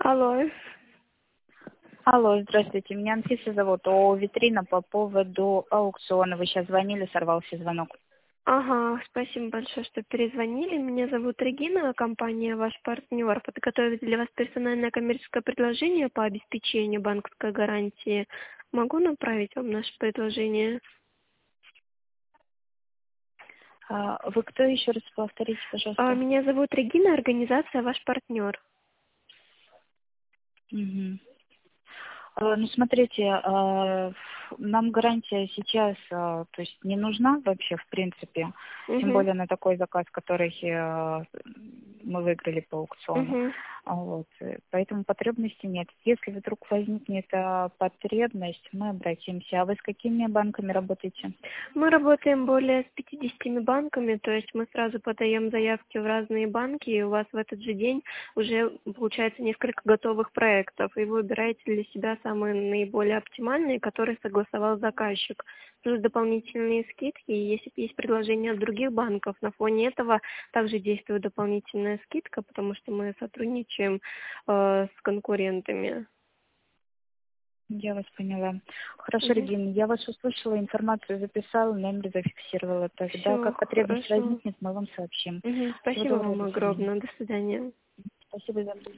Алло. Алло, здравствуйте, меня Анфиса зовут. Витрина по поводу аукциона. Вы сейчас звонили, сорвался звонок. Ага, спасибо большое, что перезвонили. Меня зовут Регина, компания «Ваш партнер» подготовит для вас персональное коммерческое предложение по обеспечению банковской гарантии. Могу направить вам наше предложение? Вы кто еще раз повторите, пожалуйста? Меня зовут Регина, организация «Ваш партнер». Мгм. Ну, смотрите, нам гарантия сейчас, то есть не нужна вообще, в принципе, тем Угу. более на такой заказ, который мы выиграли по аукциону. Угу. Вот. Поэтому потребности нет. Если вдруг возникнет потребность, мы обратимся. А вы с какими банками работаете? Мы работаем более с 50 банками, то есть мы сразу подаем заявки в разные банки, и у вас в этот же день уже получается несколько готовых проектов, и вы выбираете для себя самые наиболее оптимальные, которые согласовал заказчик. Плюс дополнительные скидки, и если есть предложения от других банков, на фоне этого также действует дополнительная скидка, потому что мы сотрудничаем с конкурентами. Я вас поняла. Хорошо, Угу. Регина, я вас услышала, информацию записала, номер зафиксировала. Тогда, Все как потребность хорошо. возникнет, мы вам сообщим. Угу. Всего Спасибо доброго, вам до свидания. огромное. До свидания. Спасибо за